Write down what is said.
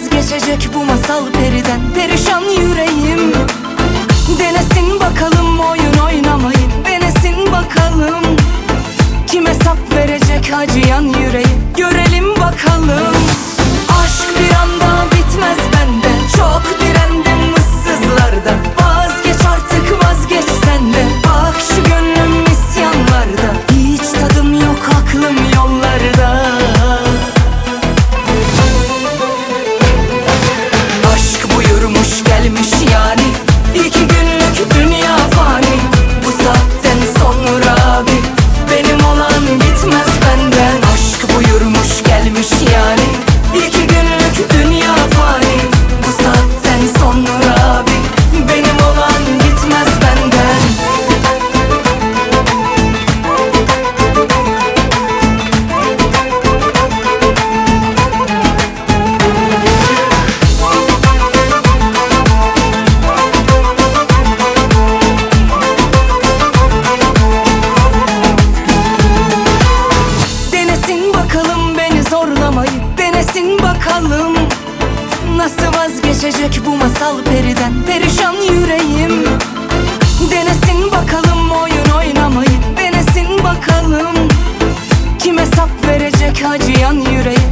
vazgeçecek bu masal periden? Perişan yüreğim. Denesin bakalım oyun oynamayı, denesin bakalım. Kim hesap verecek acıyan yüreği? Görelim bakalım. Aşk bir anda bitmez bende. Çok direndim ıssızlarda. Vazgeç artık, vazgeç sen de. Bak şu gönlüm isyanlarda. Hiç tadım yok, aklım yollarda. Aşk buyurmuş gelmiş yani. 2 günlük dünya fani. Bu saatten sonra bir benim olan gitmez benden. Aşk buyurmuş gelmiş yani. 2 günlük dünya fani. Bu saatten sonra bir benim olan gitmez benden. Denesin bakalım beni zorlamayı, denesin bakalım. Nasıl vazgeçecek bu masal periden? Perişan yüreğim. Denesin bakalım oyun oynamayı, denesin bakalım. Kim hesap verecek acıyan yüreği?